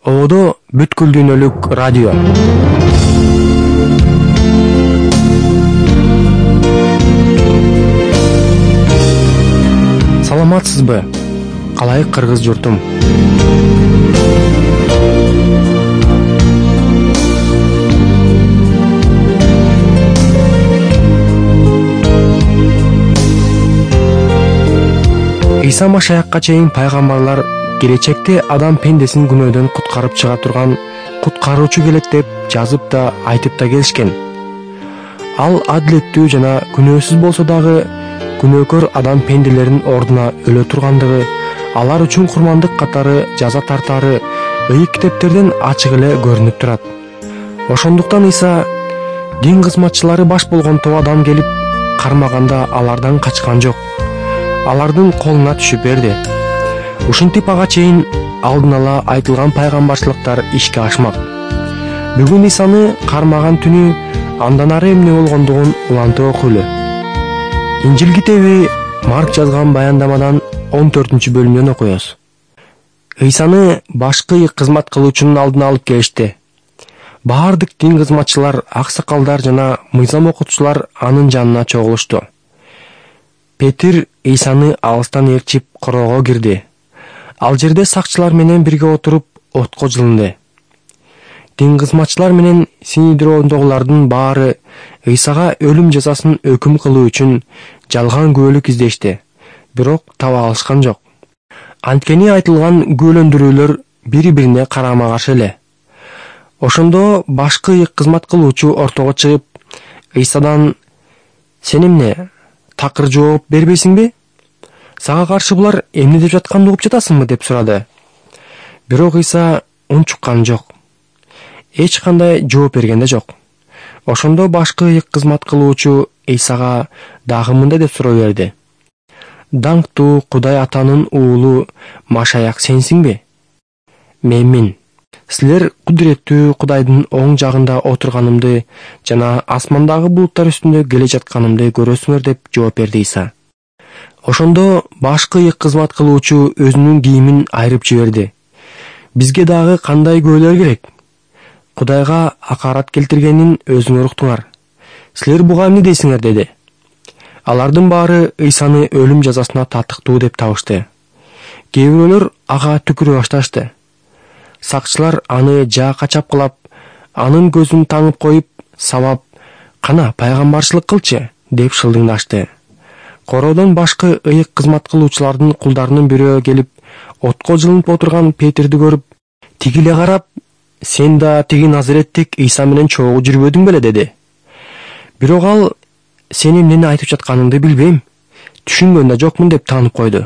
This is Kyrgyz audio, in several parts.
Оодо бүткүл дүйнөлүк радио. Саламатсызбы? Калай кыргыз журтум? Иса Машаякка чейин пайгамбарлар келечекте адам пендесин күнөөдөн куткарып чыга турган куткаруучу келет деп жазып да айтып да келишкен. Ал адилеттүү жана күнөөсүз болсо дагы күнөөкөр адам пенделерин ордуна өлө тургандыгы, алар үчүн курмандык катары жаза тартары ыйык китептерден ачык эле көрүнүп турат. Ошондуктан Иса дин кызматчылары баш болгонто адам келип кармаганда алардан качкан жок. Алардын колуна түшүп берди. Ушинтип ага чейин алдын ала айтылган пайгамбарчылыктар ишке ашмак. Бүгүн Исаны кармаган түнү андан ары эмне болгондугун улантып окуйлу. Инжил китеби Марк жазган баяндамадан 14-бөлүмдөн окуябыз. Исаны башкы кызмат кылуучунун алдына алып келишти. Баардык дин кызматчылар, аксакалдар жана мыйзам окутуучулар анын жанына чогулушту. Петир Исаны алыстан ээрчип короого кирди. Ал жерде сакчылар менен бирге отуруп отко жылынды. Дин кызматчылар менен Синедрондогулардын баары Исага өлүм жазасын өкүм кылуу үчүн жалган күбөлүк издешти, бирок таба алышкан жок. Анткени айтылган күбөлөндүрүүлөр бири-бирине карама-каршы эле. Ошондо башкы кызмат кылуучу ортого чыгып, Исадан: "Сен эмне, такыр жооп бербейсиңби? Сага каршы булар эмне деп жатканды угуп жатасыңбы?" деп сурады. Бирок Иса унчуккан жок. Эч кандай жооп берген да жок. Ошондо башкы кызмат кылуучу Исага дагы мындай деп суроо берди: "Даңктуу Кудай Атанын уулу Машаяк сенсиңби?" "Менмин. Силер кудуреттүү Кудайдын оң жагында отурганымды жана асмандагы булуттар үстүндө келе жатканымды көрөсүңөр" деп жооп берди Иса. Ошондо башкы кызмат кылуучу өзүнүн кийимин айрып жиберди. "Бизге дагы кандай күбөлөр керек? Кудайга акарат келтиргенин өзүңөр уктуңар. Силер буга эмне дейсиңер?" деди. Алардын баары Исаны өлүм жазасына татыктуу деп табышты. Кээ бирөөлөр ага түкүрө башташты. Сакчылар аны жаакка чапкылап, анын көзүн таңып коюп, сабап: "Кана, пайгамбарчылык кылчы" деп шылдыңдашты. Короодон башкы ыйык кызмат кылуучулардын кулдарынын бирөө келип, отко жылынып отурган Петирди көрүп, тигиле карап: "Сен да тиги Назареттик Иса менен чогуу жүрбөдүң беле?" деди. Бирок ал: "Сен эмнени айтып жатканыңды билбейм, түшүнгөн да жокмун" деп таанып койду.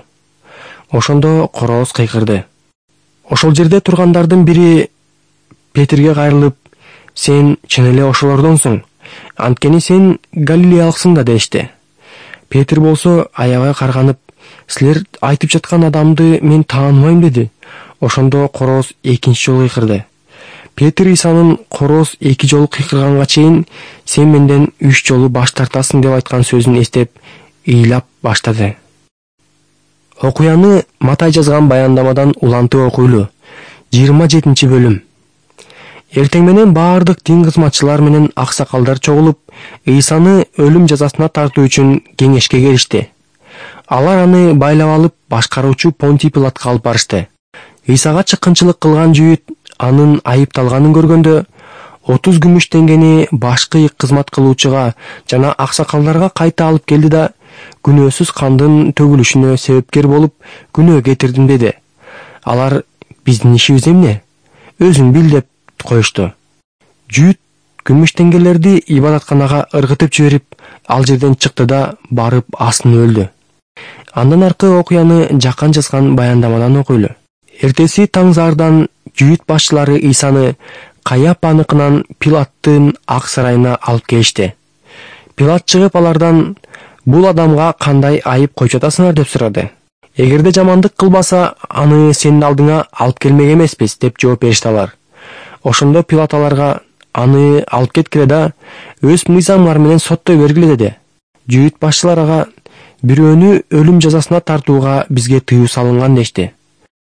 Ошондо корооз кыйкырды. Ошол жерде тургандардын бири Петирге кайрылып: "Сен чын эле ошолордонсуң, анткени сен галилеялыксың да" дешти. Петир болсо аябай карганып: "Силер айтып жаткан адамды мен тааныбайм" деди. Ошондо корооз экинчи жолу кыйкырды. Петир Исанын корооз 2 жолу кыйкырганга чейин "Сен менден 3 жолу баш тартасың" деп айткан сөзүн эстеп, ыйлап баштады. Окуяны Матай жазган баяндамадан улантып окуйлу. 27-бөлүм. Эртең менен баардык дин кызматчылар менен аксакалдар чогулуп, Исаны өлүм жазасына тартуу үчүн кеңешке келишти. Алар аны байлап алып, башкаруучу Понтий Пилатка алып барышты. Исага чыккынчылык кылган жүйүт анын айыпталганын көргөндө 30 күмүш теңгени башкы кызмат кылуучуга жана аксакалдарга кайта алып келди да күнөөсүз кандын төгүлүшүнө себепкер болуп күнөө кетирдим деди. Алар: "Биздин ишибиз эмне? Өзүң бил" деп коюшту. Жүйүт күмүш теңгелерди ибадатканага ыргытып жиберип, ал жерден чыкты да барып астын өлдү. Андан аркы окуяны Жакан жазган баяндамадан окуйлу. Эртеси таңзаардан жүйүт башчылары Исаны Каяпаныкынан Пилаттын ак сарайына алып келишти. Пилат чыгып алардан: "Бул адамга кандай айып коюп жатасыңар?" деп сурады. "Эгерде жамандык кылбаса, аны сенин алдыңа алып келмек эмеспиз" деп жооп беришти алар. Ошондо Пилат аларга: "Аны алып кеткиле да өз мыйзамыңар менен соттой бергиле" деди. Жүйүт башчылар ага: "Бирөөнү өлүм жазасына тартууга бизге тыюу салынган" дешти.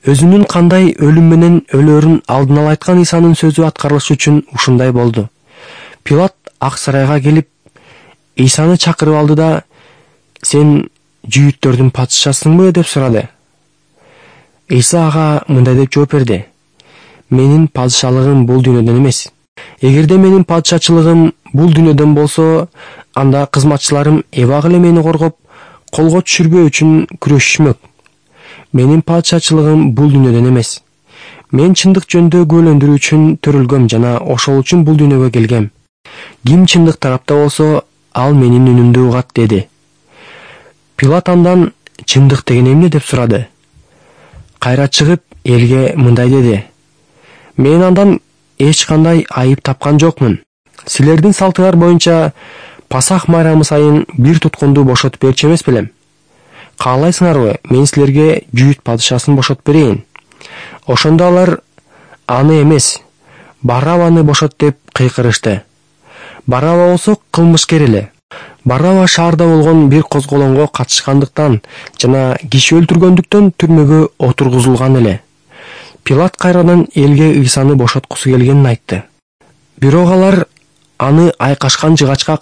Өзүнүн кандай өлүм менен өлөрүн алдын ала айткан Исанын сөзү аткарылыш үчүн ушундай болду. Пилат Ак сарайга келип Исаны чакырып алды да: "Сен жүйүттөрдүн патшасыңбы?" деп сурады. Иса ага мындай деп жооп берди: "Менин падышалыгым бул дүйнөдөн эмес. Эгерде менин падышачылыгым бул дүйнөдөн болсо, анда кызматчыларым эбак эле мени коргоп, колго түшүрбөө үчүн күрөшүшмөк. Менин падышачылыгым бул дүйнөдөн эмес. Мен чындык жөнүндө күбөлөндүрүү үчүн төрөлгөм жана ошол үчүн бул дүйнөгө келгем. Ким чындык тарапта болсо, ал менин үнүмдү угат" деди. Пилат андан: "Чындык деген эмне?" деп сурады. Кайра чыгып, элге мындай деди: "Мен андан эч кандай айып тапкан жокмун. Силердин салтыңар боюнча Пасах майрамы сайын бир туткунду бошотуп берчү эмес белем. Каалайсыңарбы, мен силерге жүйүт падышасын бошотуп берейин?" Ошондо алар: "Аны эмес, Барабаны бошот" деп кыйкырышты. Бараба болсо кылмышкер эле. Бараба шаарда болгон бир козголоңго катышкандыктан жана киши өлтүргөндүктөн түрмөгө отургузулган эле. Пилат кайрадан элге Исаны бошоткусу келгенин айтты. Бирок алар аны айкашкан жыгачка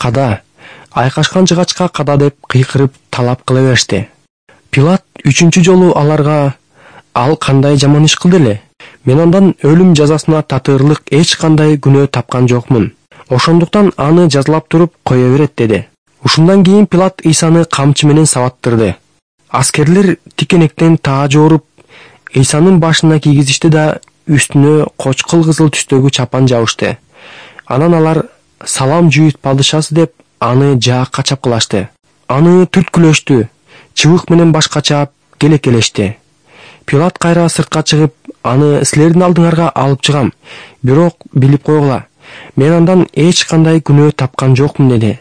када деп кыйкырып талап кыла беришти. Пилат үчүнчү жолу аларга: "Ал кандай жаман иш кылды эле? Мен андан өлүм жазасына татырлык эч кандай күнөө тапкан жокмун. Ошондуктан аны жазалап туруп кое берет" деди. Ушундан кийин Пилат Исаны камчы менен сабаттырды. Аскерлер тикенектен таа жооруп, Исанын башына кийгизишти да үстүнө кочкул кызыл түстөгү чапан жабышты. Анан алар "Салам жүйүт падышасы" деп аны жаакка чапкылашты. Аны түрткүлөштү, чыбык менен башка чаап келекелешти. Пилат кайра сыртка чыгып, "Аны силердин алдыңарга алып чыгам, бирок билип койгула, мен андан эч кандай күнөө тапкан жокмун" деди.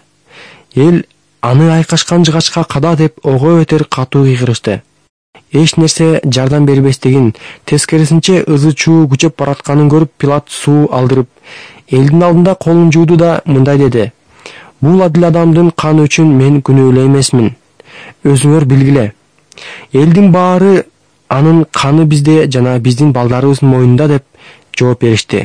Эл аны айкашкан жыгачка када деп ого бетер катуу кыйкырышты. Эч нерсе жардам бербестигин, тескерисинче ызы-чуу күчөп баратканын көрүп, Пилат суу алдырып, элдин алдында колун жууду да мындай деди: "Бул адил адамдын каны үчүн мен күнөөлүү эмесмин. Өзүңөр билгиле. Элдин баары анын каны бизде жана биздин балдарыбыздын мойнунда" деп жооп беришти.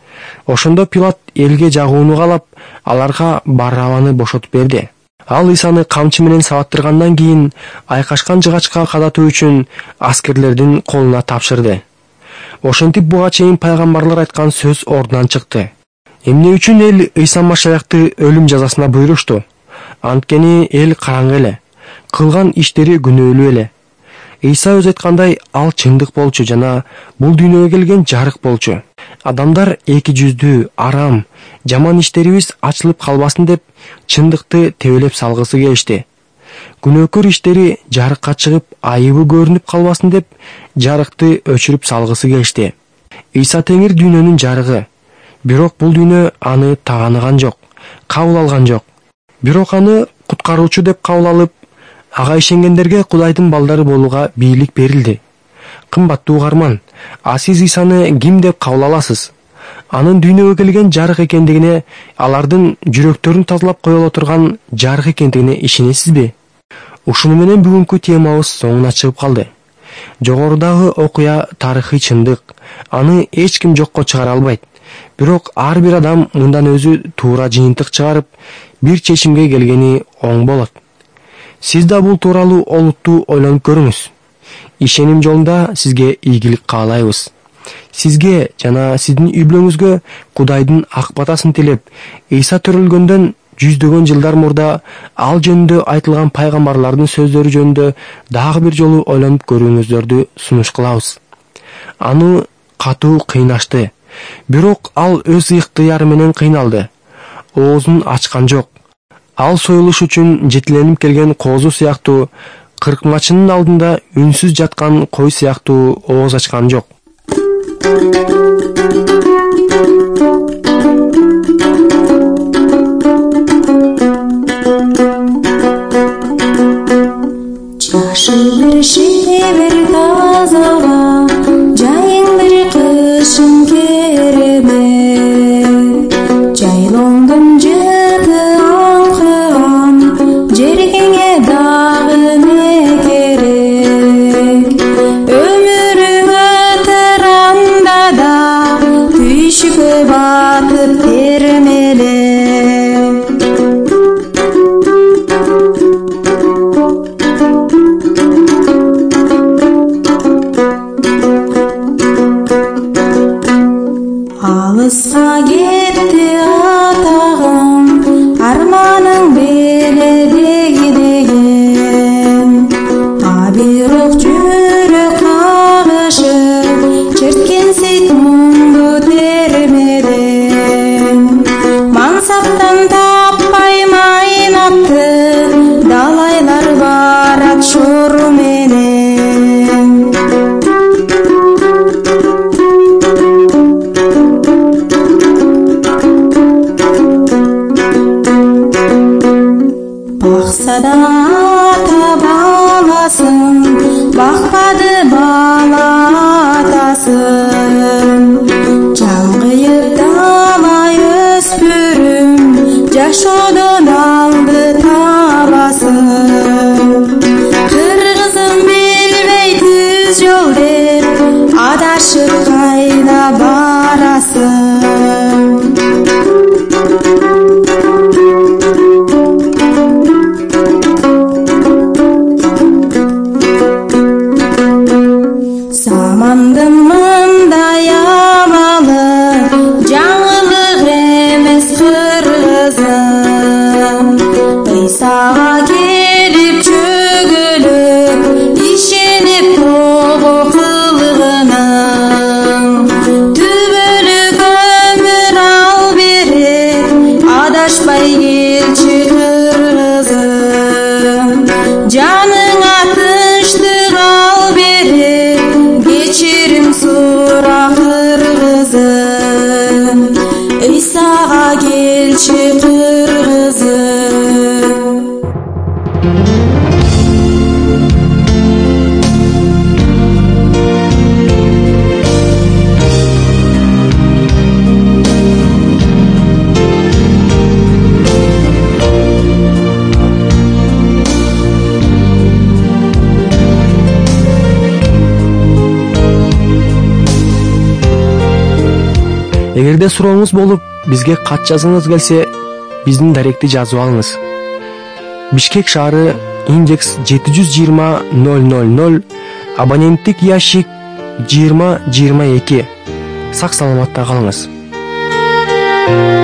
Ошондо Пилат элге жагууну каалап, аларга Барабаны бошотуп берди. Ал Исаны камчы менен сабаттыргандан кийин айкашкан жыгачка кадатуу үчүн аскерлердин колуна тапшырды. Ошентип буга чейин пайгамбарлар айткан сөз ордунан чыкты. Эмне үчүн эл Иса Машаякты өлүм жазасына буйрушту? Анткени эл караңгы эле, кылган иштери күнөөлүү эле. Иса өз айткандай, ал чындык болчу жана бул дүйнөгө келген жарык болчу. Адамдар эки жүздүү, арам, жаман иштерибиз ачылып калбасын деп чындыкты тебелеп салгысы келишти. Күнөөкөр иштери жарыкка чыгып, айыбы көрүнүп калбасын деп жарыкты өчүрүп салгысы келишти. Иса Теңир дүйнөнүн жарыгы. Бирок бул дүйнө аны тааныган жок, кабыл алган жок. Бирок аны куткаруучу деп кабыл алып, ага ишенгендерге Кудайдын балдары болууга бийлик берилди. Кымбаттуу угарман, сиз Исаны ким деп кабыл аласыз? Анын дүйнөгө келген жарык экендигине, алардын жүрөктөрүн тазалап кое турган жарык экендигине ишенесизби? Ушуну менен бүгүнкү темабыз соңуна чыгып калды. Жогорудагы окуя тарыхый чындык, аны эч ким жокко чыгара албайт. Бирок ар бир адам мындан өзү туура жыйынтык чыгарып, бир чечимге келгени оң болот. Сиз да бул тууралуу олуттуу ойлонуп көрүңүз. Ишеним жолунда сизге ийгилик каалайбыз. Сизге жана сиздин үй-бүлөңүзгө Кудайдын ак батасын тилеп, Иса төрөлгөндөн жүздөгөн жылдар мурда ал жөнүндө айтылган пайгамбарлардын сөздөрү жөнүндө дагы бир жолу ойлонуп көрүүңүздөрдү сунуш кылабыз. Аны катуу кыйнашты, бирок ал өз ыктыяры менен кыйналды. Оозун ачкан жок. Ал союлуш үчүн жетиленип келген коозу сыяктуу, кыркмачынын алдында үнсүз жаткан кой сыяктуу ооз ачкан жок. Ömürüne кичүүгө батып термеле. Алыска кетти атагым, арманың беледеги деген. Бирок жүрөк кагышы, черткен сейт мунду термеден. Мансаптан таппай майнапты, далайлар барат шору менен. Баксада бакпады бала атасын. Жалгыйып далай өспүрүм, жашоодон алды табасын. Кыргызым билбей түз жол деп, адашып кайда барасың. Замандын мындай абалы, жаңылык эмес кыргызым. Ыйсага келип чөгөлүп, ишенип того кылгының. Түбөлүк өмүр ал берет, адашпай келчи кыргызым. Жаныңа тынчтык ал берет, кечирим сура кыргызым. Ыйсага келчи кыргызым. Эгерде сурооңуз болуп, бизге кат жазгыңыз келсе, биздин даректи жазып алыңыз. Бишкек шаары, индекс 720 000, абоненттик ящик 2022. Сак саламатта калыңыз.